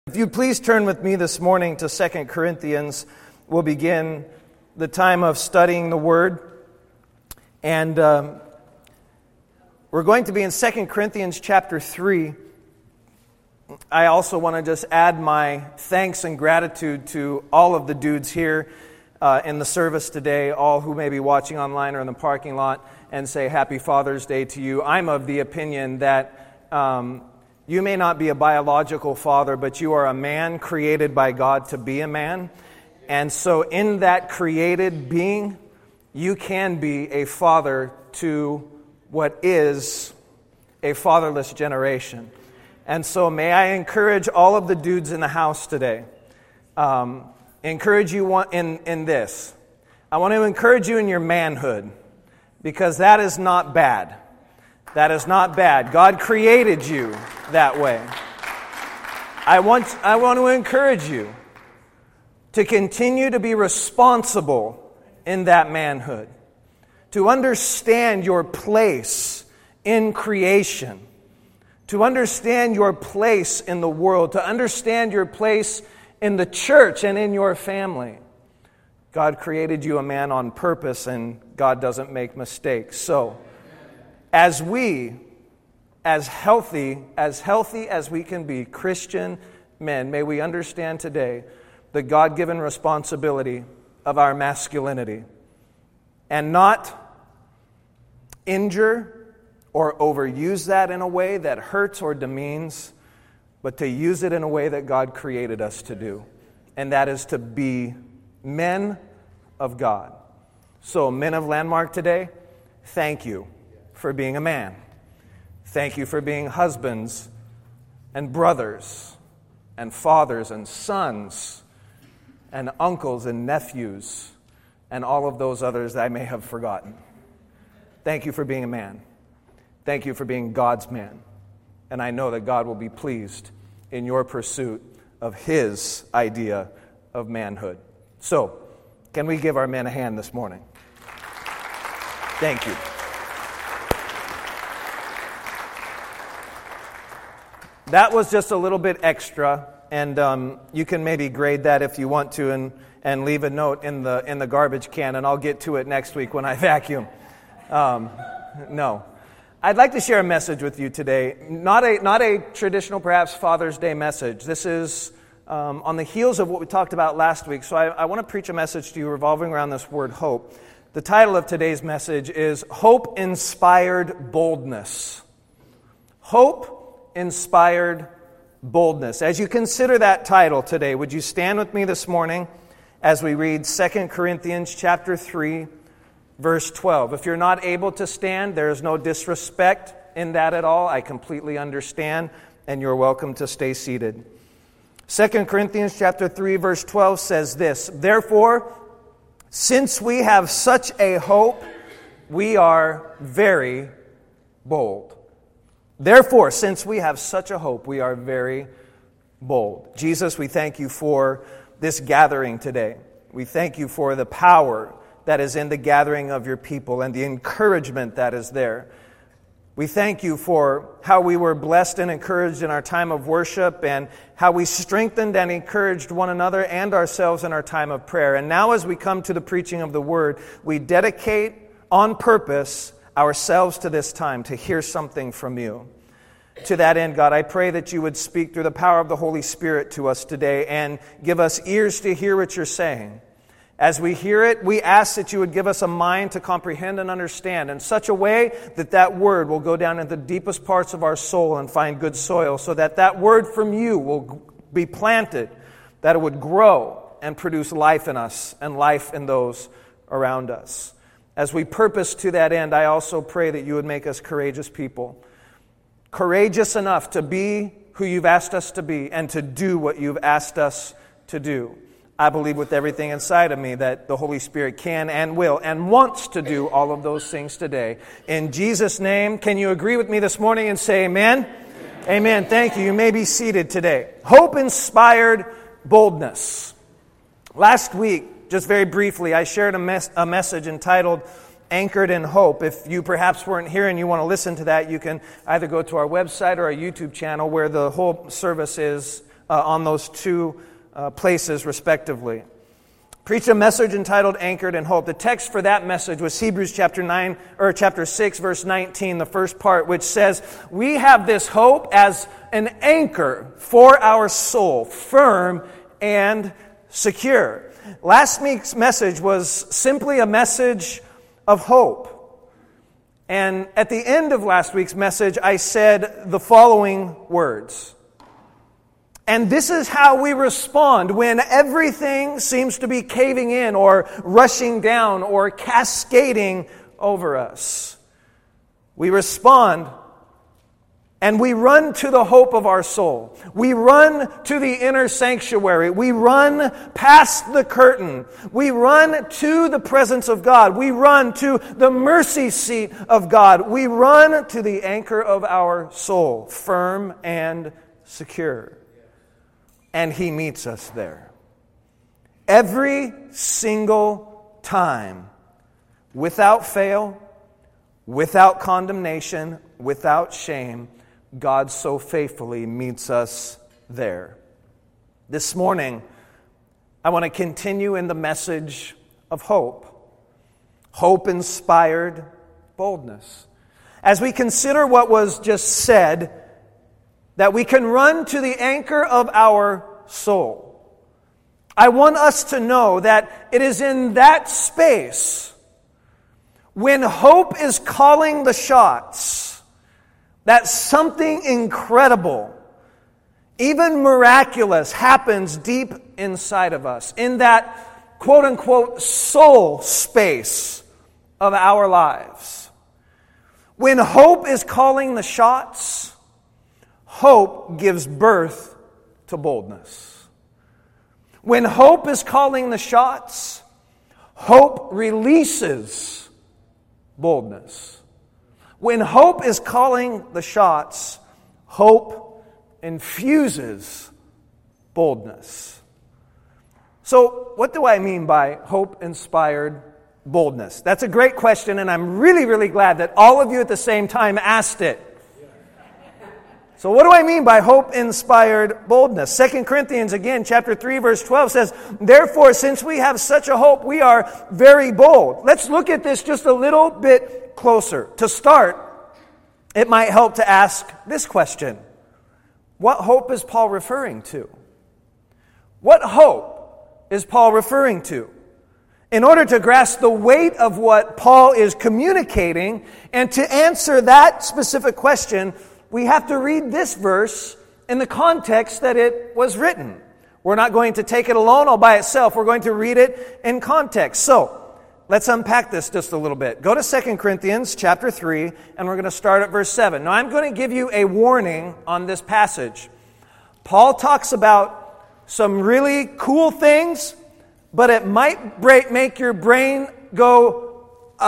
If you'd please turn with me this morning to 2 Corinthians, we'll begin the time of studying the Word. And we're going to be in 2 Corinthians chapter 3. I also want to just add my thanks and gratitude to all of the dudes here in the service today, all who may be watching online or in the parking lot, and say Happy Father's Day to you. I'm of the opinion that you may not be a biological father, but you are a man created by God to be a man. And so in that created being, you can be a father to what is a fatherless generation. And so may I encourage all of the dudes in the house today, encourage you in this. I want to encourage you in your manhood, because that is not bad. That is not bad. God created you that way. I want to encourage you to continue to be responsible in that manhood, to understand your place in creation, to understand your place in the world, to understand your place in the church and in your family. God created you a man on purpose, and God doesn't make mistakes. So, as healthy as we can be, Christian men, may we understand today the God-given responsibility of our masculinity, and not injure or overuse that in a way that hurts or demeans, but to use it in a way that God created us to do, and that is to be men of God. So, men of Landmark today, thank you for being a man. Thank you for being husbands and brothers and fathers and sons and uncles and nephews and all of those others that I may have forgotten. Thank you for being a man. Thank you for being God's man. And I know that God will be pleased in your pursuit of His idea of manhood. So, can we give our men a hand this morning? Thank you. That was just a little bit extra, and you can maybe grade that if you want to, and leave a note in the garbage can, and I'll get to it next week when I vacuum. No. I'd like to share a message with you today. Not a traditional, perhaps, Father's Day message. This is on the heels of what we talked about last week. So I want to preach a message to you revolving around this word hope. The title of today's message is Hope-Inspired Boldness. Hope-Inspired Boldness. As you consider that title today, would you stand with me this morning as we read 2 Corinthians chapter 3, verse 12. If you're not able to stand, there is no disrespect in that at all. I completely understand, and you're welcome to stay seated. 2 Corinthians chapter 3, verse 12 says this, "Therefore, since we have such a hope, we are very bold." Therefore, since we have such a hope, we are very bold. Jesus, we thank you for this gathering today. We thank you for the power that is in the gathering of your people and the encouragement that is there. We thank you for how we were blessed and encouraged in our time of worship, and how we strengthened and encouraged one another and ourselves in our time of prayer. And now as we come to the preaching of the Word, we dedicate on purpose ourselves to this time to hear something from you. To that end, God, I pray that you would speak through the power of the Holy Spirit to us today and give us ears to hear what you're saying. As we hear it, we ask that you would give us a mind to comprehend and understand in such a way that that word will go down into the deepest parts of our soul and find good soil, so that that word from you will be planted, that it would grow and produce life in us and life in those around us. As we purpose to that end, I also pray that you would make us courageous people. Courageous enough to be who you've asked us to be and to do what you've asked us to do. I believe with everything inside of me that the Holy Spirit can and will and wants to do all of those things today. In Jesus' name, can you agree with me this morning and say amen? Amen. Thank you. You may be seated today. Hope-inspired boldness. Last week, just very briefly, I shared a message entitled Anchored in Hope. If you perhaps weren't here and you want to listen to that, you can either go to our website or our YouTube channel where the whole service is on those two places, respectively. Preached a message entitled Anchored in Hope. The text for that message was Hebrews chapter 6, verse 19, the first part, which says, "We have this hope as an anchor for our soul, firm and secure." Last week's message was simply a message of hope. And at the end of last week's message, I said the following words. And this is how we respond when everything seems to be caving in or rushing down or cascading over us. We respond and we run to the hope of our soul. We run to the inner sanctuary. We run past the curtain. We run to the presence of God. We run to the mercy seat of God. We run to the anchor of our soul, firm and secure. And He meets us there. Every single time, without fail, without condemnation, without shame, God so faithfully meets us there. This morning, I want to continue in the message of hope. Hope-inspired boldness. As we consider what was just said, that we can run to the anchor of our soul. I want us to know that it is in that space, when hope is calling the shots, that something incredible, even miraculous, happens deep inside of us, in that quote-unquote soul space of our lives. When hope is calling the shots, hope gives birth to boldness. When hope is calling the shots, hope releases boldness. When hope is calling the shots, hope infuses boldness. So, what do I mean by hope-inspired boldness? That's a great question, and I'm really, really glad that all of you at the same time asked it. So what do I mean by hope-inspired boldness? 2 Corinthians, again, chapter 3, verse 12 says, "Therefore, since we have such a hope, we are very bold." Let's look at this just a little bit closer. To start, it might help to ask this question. What hope is Paul referring to? What hope is Paul referring to? In order to grasp the weight of what Paul is communicating and to answer that specific question, we have to read this verse in the context that it was written. We're not going to take it alone all by itself. We're going to read it in context. So, let's unpack this just a little bit. Go to 2 Corinthians chapter 3, and we're going to start at verse 7. Now, I'm going to give you a warning on this passage. Paul talks about some really cool things, but it might make your brain go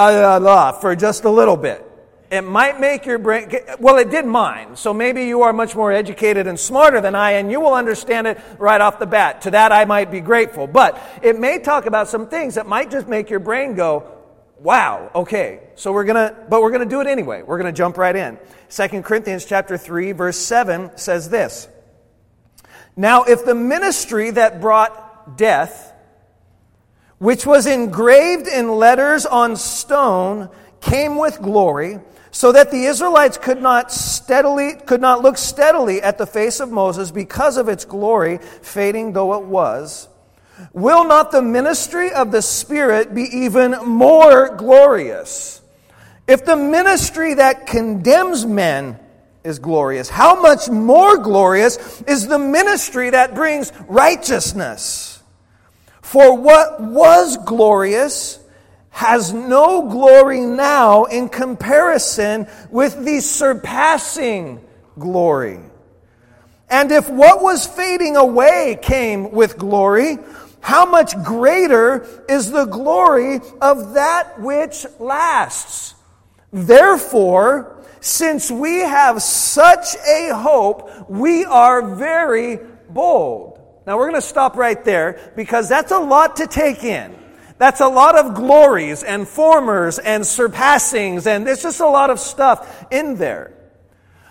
for just a little bit. It might make your brain, well, it did mine, so maybe you are much more educated and smarter than I, and you will understand it right off the bat. To that I might be grateful. But it may talk about some things that might just make your brain go, wow, okay. So we're gonna do it anyway. We're gonna jump right in. 2 Corinthians chapter 3, verse 7 says this. "Now if the ministry that brought death, which was engraved in letters on stone, came with glory, so that the Israelites could not look steadily at the face of Moses because of its glory, fading though it was, will not the ministry of the Spirit be even more glorious? If the ministry that condemns men is glorious, how much more glorious is the ministry that brings righteousness? For what was glorious has no glory now in comparison with the surpassing glory. And if what was fading away came with glory, how much greater is the glory of that which lasts? Therefore, since we have such a hope, we are very bold." Now we're going to stop right there because that's a lot to take in. That's a lot of glories and formers and surpassings, and there's just a lot of stuff in there.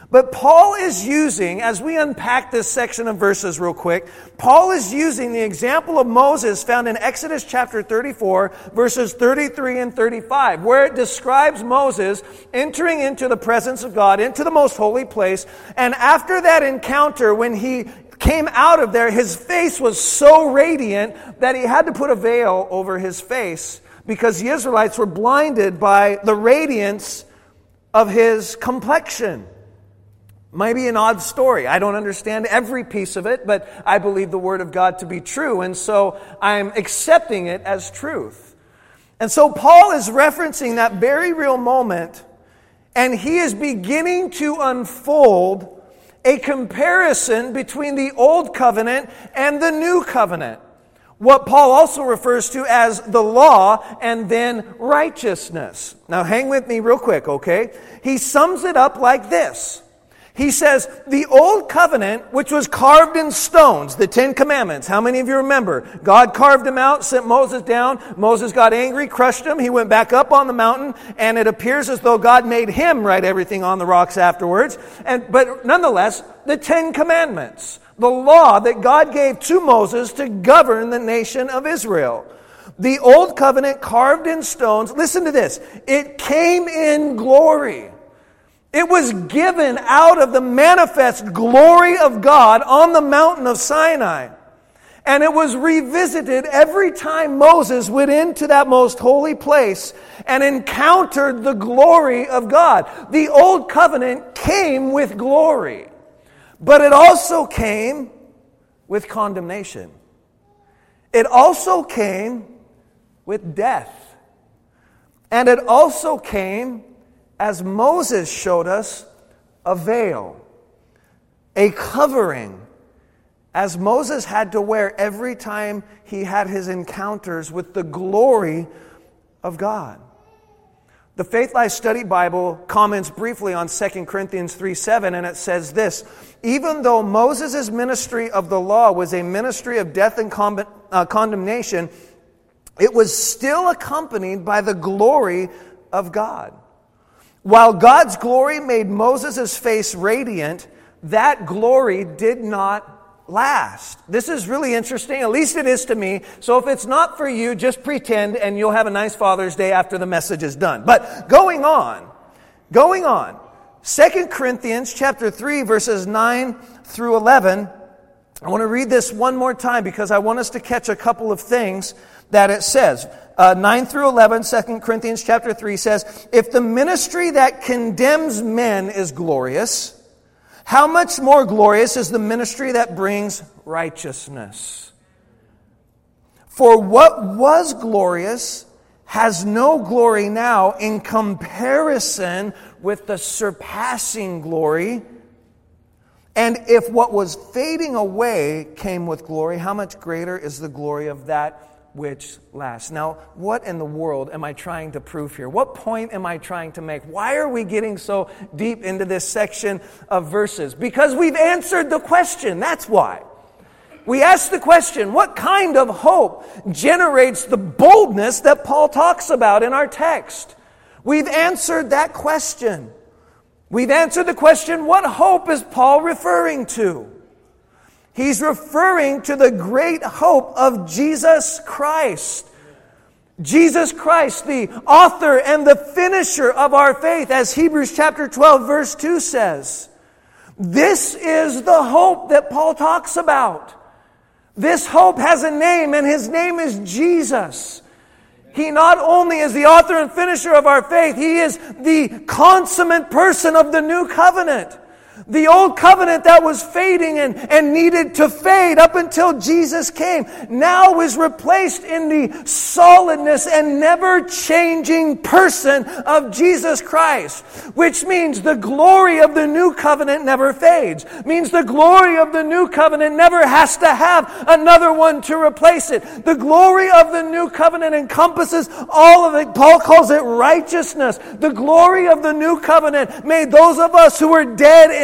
But Paul is using, as we unpack this section of verses real quick, Paul is using the example of Moses found in Exodus chapter 34, verses 33 and 35, where it describes Moses entering into the presence of God, into the most holy place, and after that encounter, when he came out of there, his face was so radiant that he had to put a veil over his face because the Israelites were blinded by the radiance of his complexion. Might be an odd story. I don't understand every piece of it, but I believe the Word of God to be true, and so I'm accepting it as truth. And so Paul is referencing that very real moment, and he is beginning to unfold a comparison between the Old Covenant and the New Covenant. What Paul also refers to as the law and then righteousness. Now hang with me real quick, okay? He sums it up like this. He says, the Old Covenant, which was carved in stones, the Ten Commandments. How many of you remember? God carved them out, sent Moses down. Moses got angry, crushed him. He went back up on the mountain, and it appears as though God made him write everything on the rocks afterwards. But nonetheless, the Ten Commandments, the law that God gave to Moses to govern the nation of Israel. The Old Covenant carved in stones. Listen to this. It came in glory. It was given out of the manifest glory of God on the mountain of Sinai. And it was revisited every time Moses went into that most holy place and encountered the glory of God. The Old Covenant came with glory, but it also came with condemnation. It also came with death. And it also came, as Moses showed us, a veil, a covering, as Moses had to wear every time he had his encounters with the glory of God. The Faith Life Study Bible comments briefly on 2 Corinthians 3:7, and it says this: even though Moses' ministry of the law was a ministry of death and condemnation, it was still accompanied by the glory of God. While God's glory made Moses' face radiant, that glory did not last. This is really interesting, at least it is to me. So if it's not for you, just pretend and you'll have a nice Father's Day after the message is done. But going on. 2 Corinthians chapter 3, verses 9 through 11. I want to read this one more time because I want us to catch a couple of things that it says. 9 through 11, 2 Corinthians chapter 3 says, if the ministry that condemns men is glorious, how much more glorious is the ministry that brings righteousness? For what was glorious has no glory now in comparison with the surpassing glory. And if what was fading away came with glory, how much greater is the glory of that which lasts? Now, what in the world am I trying to prove here? What point am I trying to make? Why are we getting so deep into this section of verses? Because we've answered the question. That's why. We asked the question, what kind of hope generates the boldness that Paul talks about in our text? We've answered that question. We've answered the question, what hope is Paul referring to? He's referring to the great hope of Jesus Christ. Jesus Christ, the author and the finisher of our faith, as Hebrews chapter 12, verse 2 says. This is the hope that Paul talks about. This hope has a name, and his name is Jesus. He not only is the author and finisher of our faith, he is the consummate person of the new covenant. The old covenant that was fading and needed to fade up until Jesus came now is replaced in the solidness and never-changing person of Jesus Christ. Which means the glory of the new covenant never fades. Means the glory of the new covenant never has to have another one to replace it. The glory of the new covenant encompasses all of it. Paul calls it righteousness. The glory of the new covenant made those of us who were dead in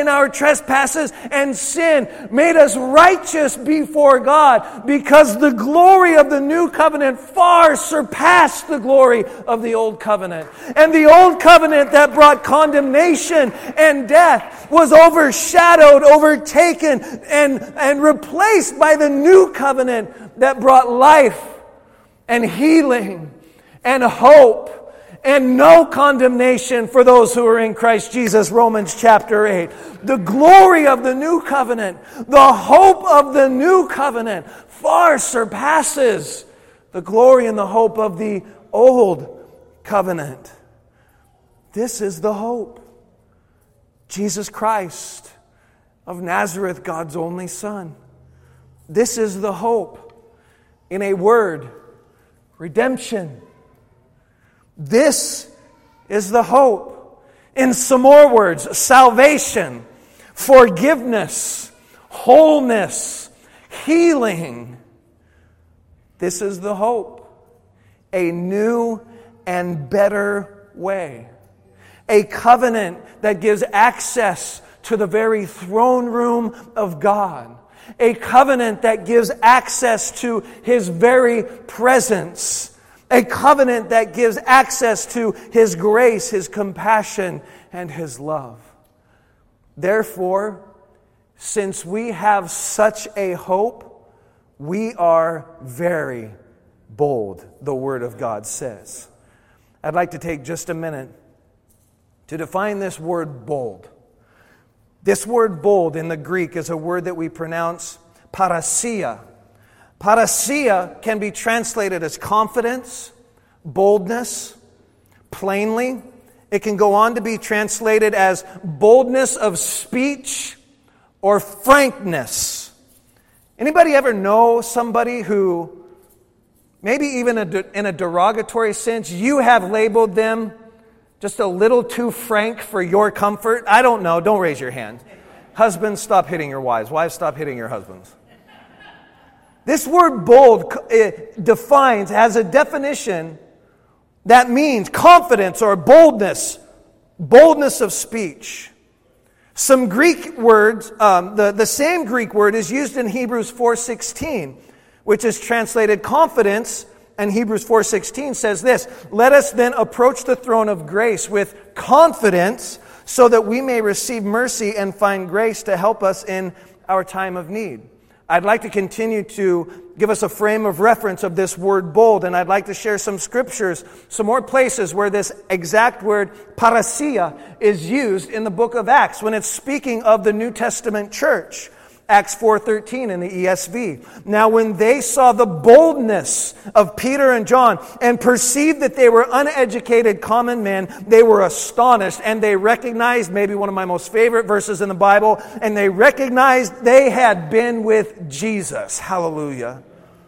in our trespasses and sin, made us righteous before God, because the glory of the new covenant far surpassed the glory of the old covenant. And the old covenant that brought condemnation and death was overshadowed, overtaken, and replaced by the new covenant that brought life and healing and hope and no condemnation for those who are in Christ Jesus, Romans chapter 8. The glory of the new covenant, the hope of the new covenant far surpasses the glory and the hope of the old covenant. This is the hope. Jesus Christ of Nazareth, God's only Son. This is the hope. In a word, redemption. This is the hope. In some more words, salvation, forgiveness, wholeness, healing. This is the hope. A new and better way. A covenant that gives access to the very throne room of God. A covenant that gives access to His very presence. A covenant that gives access to His grace, His compassion, and His love. Therefore, since we have such a hope, we are very bold, the Word of God says. I'd like to take just a minute to define this word bold. This word bold in the Greek is a word that we pronounce parasia. Parasia can be translated as confidence, boldness, plainly. It can go on to be translated as boldness of speech or frankness. Anybody ever know somebody who, maybe even in a derogatory sense, you have labeled them just a little too frank for your comfort? I don't know. Don't raise your hand. Husbands, stop hitting your wives. Wives, stop hitting your husbands. This word bold defines, has a definition that means confidence or boldness, boldness of speech. Some Greek words, the same Greek word is used in Hebrews 4:16, which is translated confidence, and Hebrews 4:16 says this, "Let us then approach the throne of grace with confidence so that we may receive mercy and find grace to help us in our time of need." I'd like to continue to give us a frame of reference of this word bold, and I'd like to share some scriptures, some more places where this exact word parasia is used in the book of Acts when it's speaking of the New Testament church. Acts 4:13 in the ESV. "Now when they saw the boldness of Peter and John and perceived that they were uneducated common men, they were astonished, and they recognized," maybe one of my most favorite verses in the Bible, "and they recognized they had been with Jesus." Hallelujah.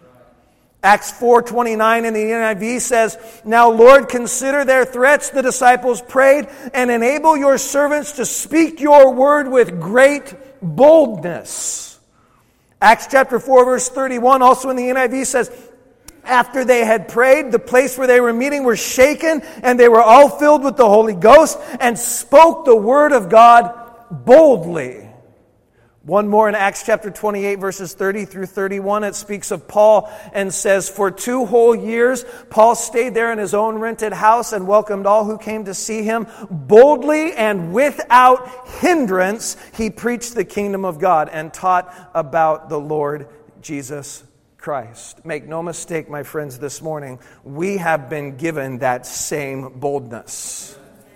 Acts 4:29 in the NIV says, "Now Lord, consider their threats," the disciples prayed, "and enable your servants to speak your word with great boldness." Acts chapter 4 verse 31 also in the NIV says, "After they had prayed, the place where they were meeting were shaken, and they were all filled with the Holy Ghost and spoke the word of God boldly." One more in Acts chapter 28 verses 30 through 31. It speaks of Paul and says, "For 2 whole years, Paul stayed there in his own rented house and welcomed all who came to see him. Boldly and without hindrance, he preached the kingdom of God and taught about the Lord Jesus Christ." Make no mistake, my friends, this morning, we have been given that same boldness.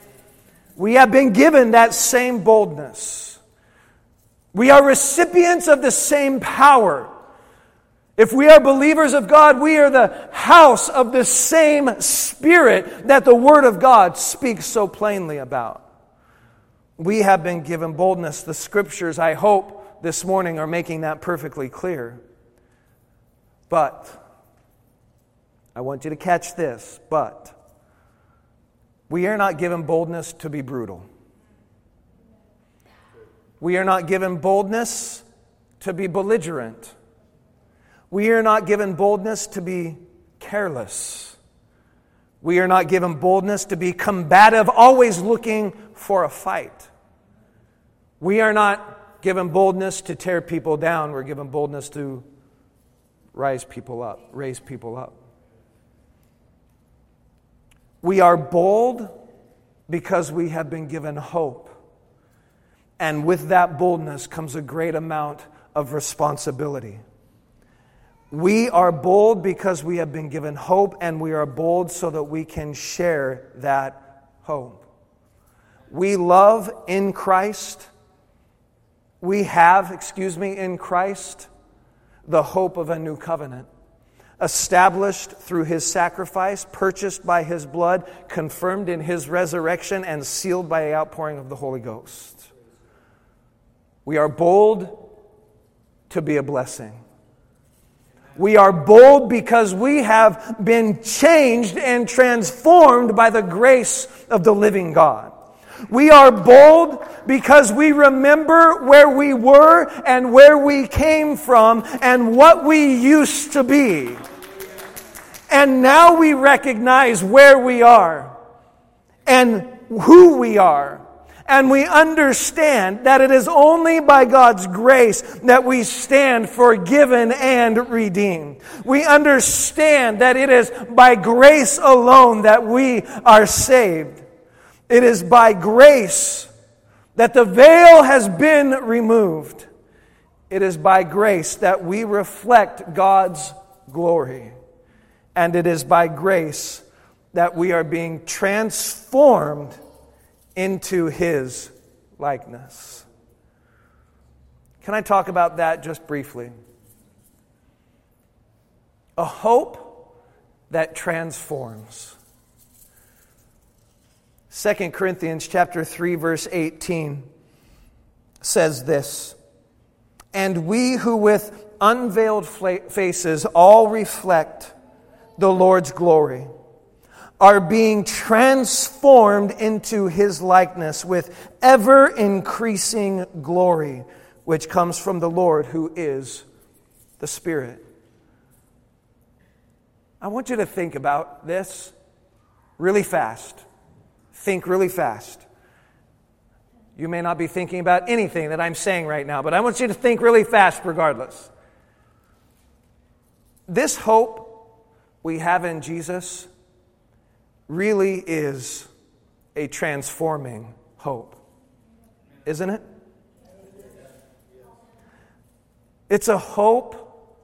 We have been given that same boldness. We are recipients of the same power. If we are believers of God, we are the house of the same Spirit that the Word of God speaks so plainly about. We have been given boldness. The Scriptures, I hope, this morning are making that perfectly clear. But, I want you to catch this, but we are not given boldness to be brutal. We are not given boldness to be belligerent. We are not given boldness to be careless. We are not given boldness to be combative, always looking for a fight. We are not given boldness to tear people down. We're given boldness to raise people up. We are bold because we have been given hope. And with that boldness comes a great amount of responsibility. We are bold because we have been given hope, and we are bold so that we can share that hope. We love in Christ. We have, in Christ, the hope of a new covenant, established through His sacrifice, purchased by His blood, confirmed in His resurrection, and sealed by the outpouring of the Holy Ghost. We are bold to be a blessing. We are bold because we have been changed and transformed by the grace of the living God. We are bold because we remember where we were and where we came from and what we used to be. And now we recognize where we are and who we are. And we understand that it is only by God's grace that we stand forgiven and redeemed. We understand that it is by grace alone that we are saved. It is by grace that the veil has been removed. It is by grace that we reflect God's glory. And it is by grace that we are being transformed into His likeness. Can I talk about that just briefly? A hope that transforms. 2 Corinthians chapter 3, verse 18 says this, "And we who with unveiled faces all reflect the Lord's glory are being transformed into His likeness with ever-increasing glory, which comes from the Lord, who is the Spirit." I want you to think about this really fast. Think really fast. You may not be thinking about anything that I'm saying right now, but I want you to think really fast regardless. This hope we have in Jesus really is a transforming hope, isn't it? It's a hope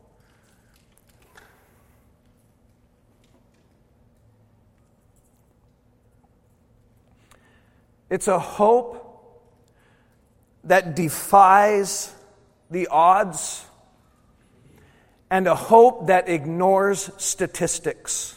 that defies the odds, and a hope that ignores statistics.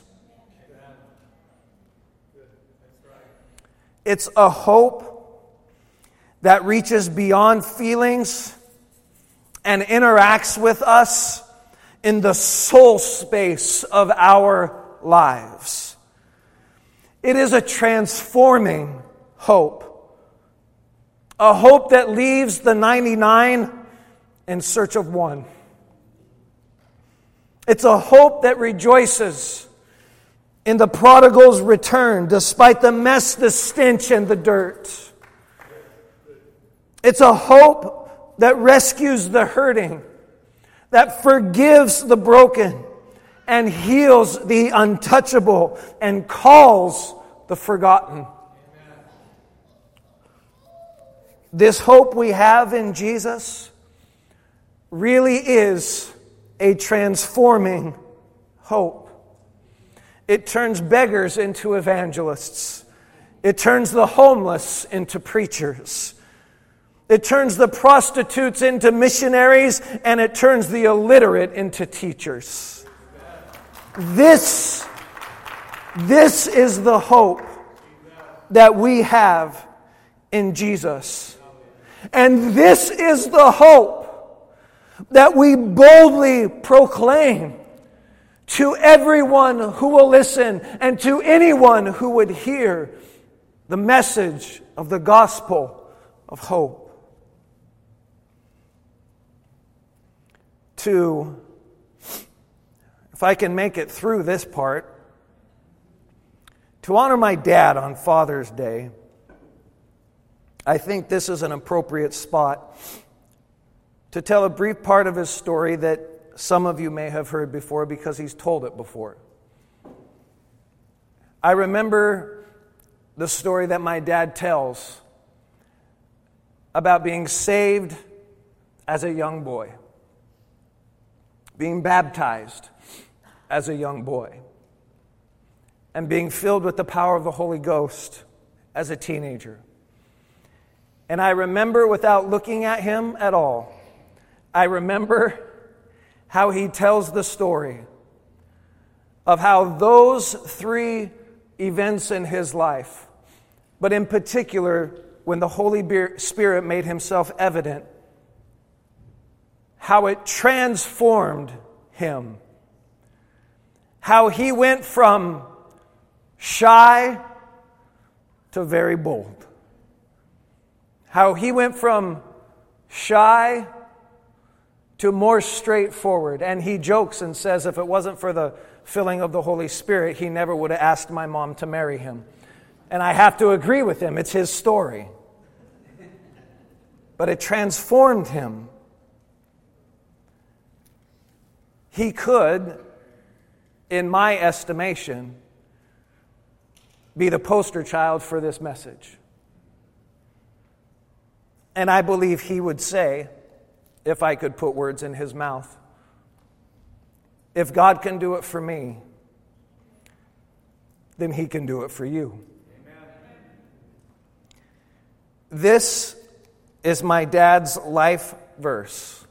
It's a hope that reaches beyond feelings and interacts with us in the soul space of our lives. It is a transforming hope. A hope that leaves the 99 in search of one. It's a hope that rejoices in the prodigal's return, despite the mess, the stench, and the dirt. It's a hope that rescues the hurting, that forgives the broken, and heals the untouchable, and calls the forgotten. This hope we have in Jesus really is a transforming hope. It turns beggars into evangelists. It turns the homeless into preachers. It turns the prostitutes into missionaries, and it turns the illiterate into teachers. This is the hope that we have in Jesus. And this is the hope that we boldly proclaim to everyone who will listen and to anyone who would hear the message of the gospel of hope. If I can make it through this part, to honor my dad on Father's Day, I think this is an appropriate spot to tell a brief part of his story that some of you may have heard before because he's told it before. I remember the story that my dad tells about being saved as a young boy, being baptized as a young boy, and being filled with the power of the Holy Ghost as a teenager. And I remember, without looking at him at all, I remember how he tells the story of how those three events in his life, but in particular, when the Holy Spirit made himself evident, how it transformed him. How he went from shy to very bold. How he went from shy to more straightforward. And he jokes and says if it wasn't for the filling of the Holy Spirit, he never would have asked my mom to marry him. And I have to agree with him. It's his story. But it transformed him. He could, in my estimation, be the poster child for this message. And I believe he would say, if I could put words in his mouth, if God can do it for me, then he can do it for you. Amen. This is my dad's life verse.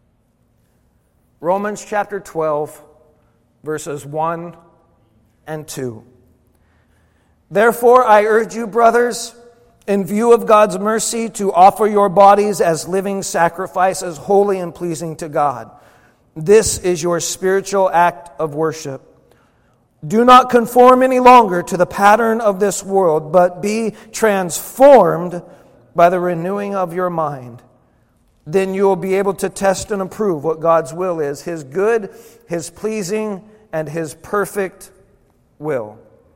Romans chapter 12, verses 1 and 2. Therefore, I urge you, brothers, in view of God's mercy, to offer your bodies as living sacrifices, holy and pleasing to God. This is your spiritual act of worship. Do not conform any longer to the pattern of this world, but be transformed by the renewing of your mind. Then you will be able to test and approve what God's will is, His good, His pleasing, and His perfect will.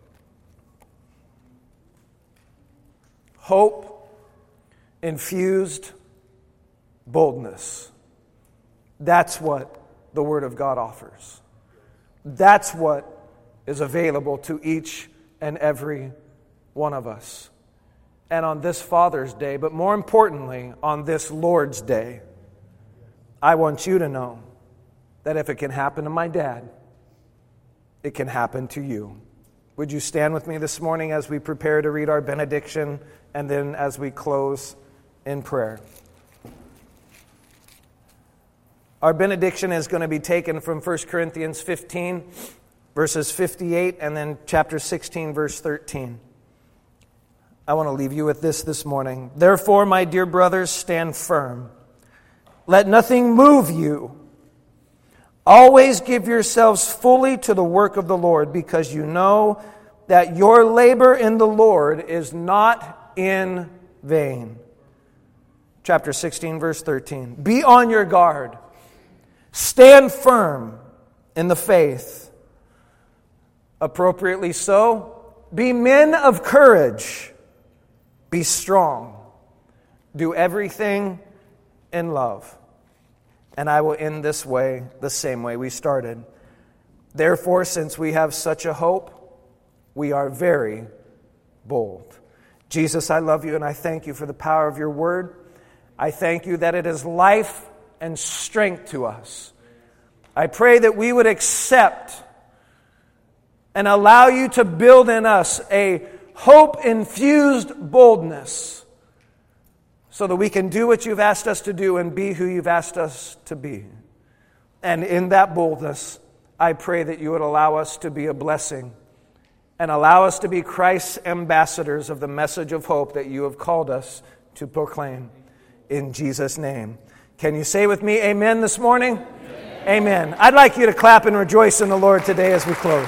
Hope infused boldness. That's what the Word of God offers. That's what is available to each and every one of us. And on this Father's Day, but more importantly, on this Lord's Day, I want you to know that if it can happen to my dad, it can happen to you. Would you stand with me this morning as we prepare to read our benediction and then as we close in prayer? Our benediction is going to be taken from 1 Corinthians 15, verses 58, and then chapter 16, verse 13. I want to leave you with this morning. Therefore, my dear brothers, stand firm. Let nothing move you. Always give yourselves fully to the work of the Lord, because you know that your labor in the Lord is not in vain. Chapter 16, verse 13. Be on your guard. Stand firm in the faith. Appropriately so, be men of courage. Be strong. Do everything in love. And I will end this way, the same way we started. Therefore, since we have such a hope, we are very bold. Jesus, I love you and I thank you for the power of your word. I thank you that it is life and strength to us. I pray that we would accept and allow you to build in us a hope-infused boldness so that we can do what you've asked us to do and be who you've asked us to be. And in that boldness, I pray that you would allow us to be a blessing and allow us to be Christ's ambassadors of the message of hope that you have called us to proclaim. In Jesus' name. Can you say with me, amen, this morning? Amen. Amen. I'd like you to clap and rejoice in the Lord today as we close.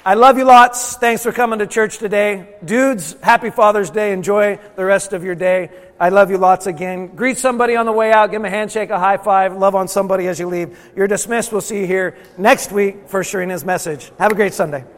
I love you lots. Thanks for coming to church today. Dudes, happy Father's Day. Enjoy the rest of your day. I love you lots again. Greet somebody on the way out. Give them a handshake, a high five. Love on somebody as you leave. You're dismissed. We'll see you here next week for Sharina's message. Have a great Sunday.